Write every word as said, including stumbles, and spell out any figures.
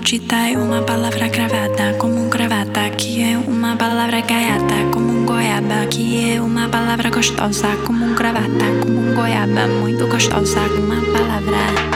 maldita é uma palavra cravada como um gravata, que é uma palavra gaiata como um goiaba, que é uma palavra gostosa como um gravata, como um goiaba, muito gostosa, uma palavra.